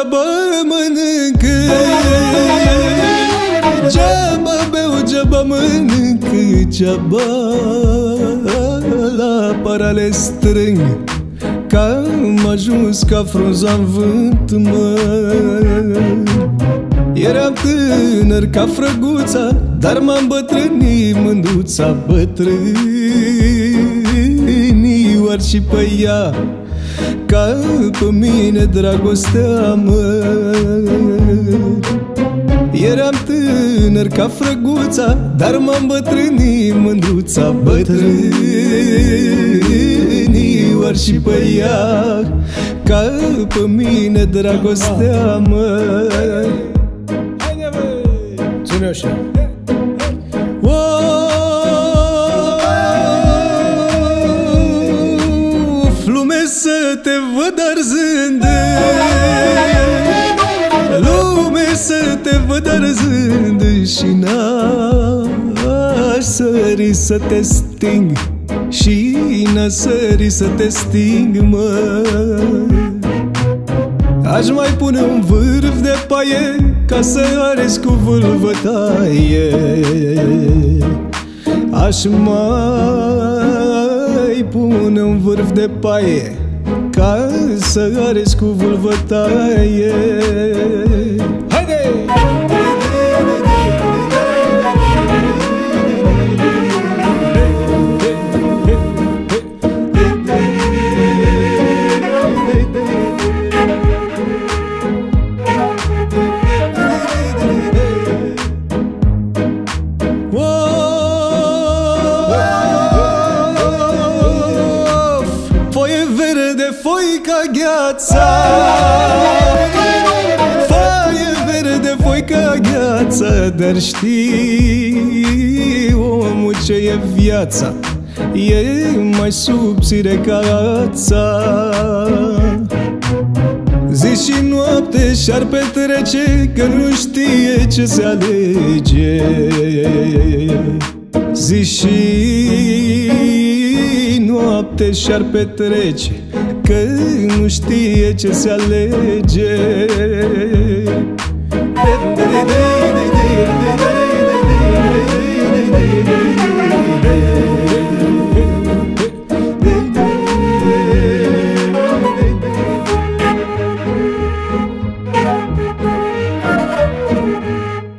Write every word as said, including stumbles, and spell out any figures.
geaba mănâncă, geaba beau, geaba mănâncă, geaba la parale strâng, că am ajuns ca frunza-n vânt, mă. Eram tânăr ca frăguța, dar m-am bătrânit mânduța, bătrânioar și pe ea, ca pe mine dragostea, mă. Eram tânăr ca frăguța, dar m-am bătrânit mândruța, bătrânioar și pe ea, ca pe mine dragostea, mă. Ține așa. Of, lume să te văd arzând, lume să te văd arzând, și n-aș sări să te sting, și n-aș sări să te sting, mă. Aș mai pune un vârf de paie ca să arăți cu vâlvătaie. Aș mai pune un vârf de paie ca să arăți cu vâlvătaie. Haide! Foi ca gheața, foaie verde, foi ca gheața, dar știi, omul, ce e viața, e mai subțire ca ața. Zi și noapte și-ar petrece, că nu știe ce se alege. Zi și noapte și-ar petrece, că nu știe ce se alege.